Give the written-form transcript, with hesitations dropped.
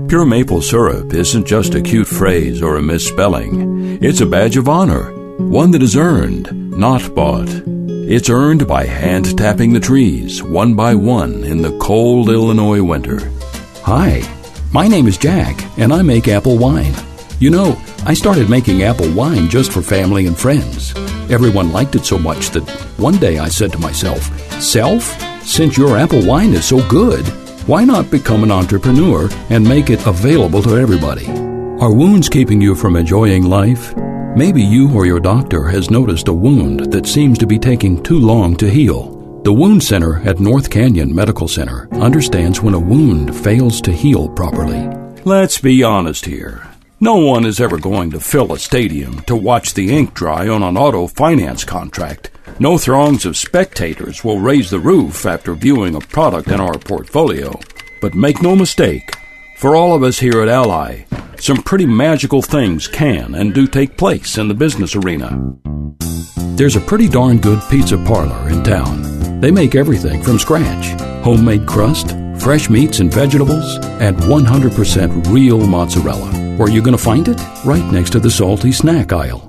Pure maple syrup isn't just a cute phrase or a misspelling. It's a badge of honor, one that is earned, not bought. It's earned by hand-tapping the trees, one by one, in the cold Illinois winter. Hi, my name is Jack, and I make apple wine. You know, I started making apple wine just for family and friends. Everyone liked it so much that one day I said to myself, "Self, since your apple wine is so good, why not become an entrepreneur and make it available to everybody?" Are wounds keeping you from enjoying life? Maybe you or your doctor has noticed a wound that seems to be taking too long to heal. The Wound Center at North Canyon Medical Center understands when a wound fails to heal properly. Let's be honest here. No one is ever going to fill a stadium to watch the ink dry on an auto finance contract. No throngs of spectators will raise the roof after viewing a product in our portfolio. But make no mistake, for all of us here at Ally, some pretty magical things can and do take place in the business arena. There's a pretty darn good pizza parlor in town. They make everything from scratch. Homemade crust, fresh meats and vegetables, and 100% real mozzarella. Where are you going to find it? Right next to the salty snack aisle.